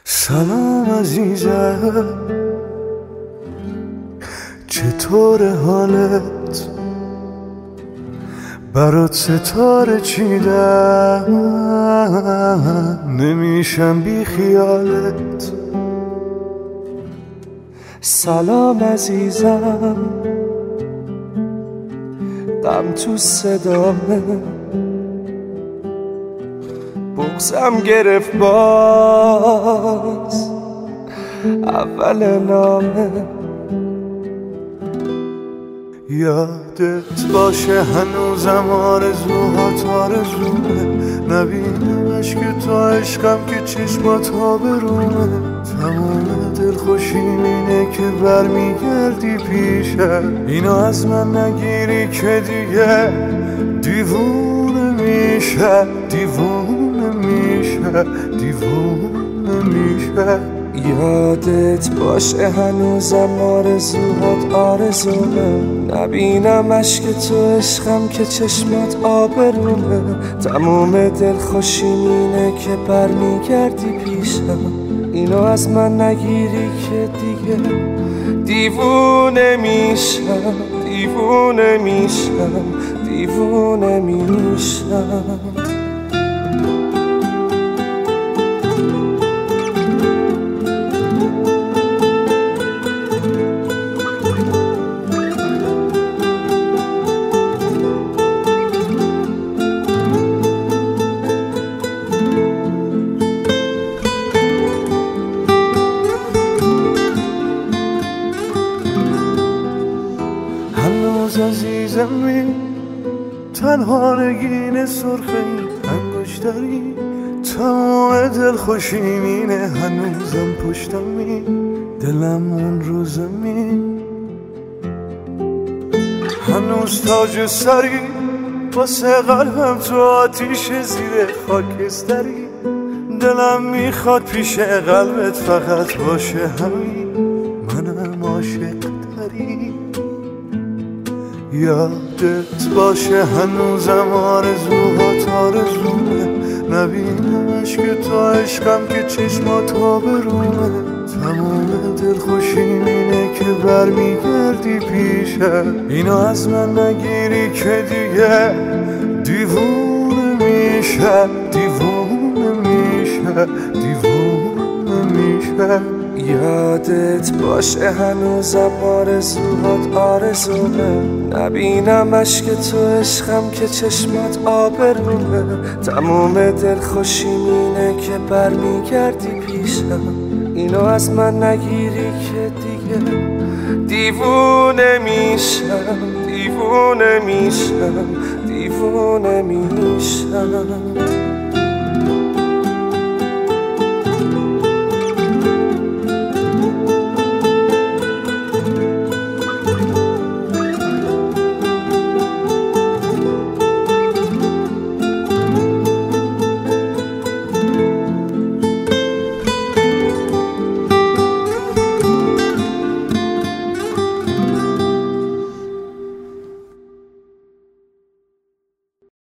سلام عزیزم، چطور حالت؟ برات ستاره چیدم، نمیشم بی خیالت. سلام عزیزم، غم تو صدامه، بغضم گرفت باز اول نامه. یادت باشه هنوزم آرزوهات آرزومه، نبینمش که تو عشقم که چشمات ها برومه. تمام دلخوشیم اینه که برمیگردی پیشم، اینو از من نگیری که دیگه دیوونه میشه، دیوونه میشه، دیوونه میشه. یادت باشه هنوزم آرزوهات آرزومه، نبینمش که تو عشقم که چشمات آبرومه. تموم دلخوشیم اینه که برمیگردی پیشم، اینو از من نگیری که دیگه دیوونه میشم، دیوونه میشم، دیوونه میشم. هنوز عزیزمی، تنها نگین سرخه انگشتری، تمام دلخوشیم اینه هنوزم پشتمی، دلم اون رو زمین. هنوز تاج سری واسه قلبم تو آتیش زیر خاکستری، دلم میخواد پیش قلبت فقط باشه همین، منم عاشق داری. یادت باشه هنوزم آرزوهات آرزومه، نبینمش که تو عشقم که چشمات ها برومه. تمام دلخوشیم اینه که برمیگردی پیشم، اینو از من نگیری که دیگه دیوونه میشه، دیوونه میشه، دیوونه میشه. یادت باشه هنوزم آرزوهات آرزومه، نبینمش که تو عشقم که چشمات آبرومه. تموم دلخوشیم اینه که برمیگردی پیشم، اینو از من نگیری که دیگه دیوونه میشم، دیوونه میشم، دیوونه میشم.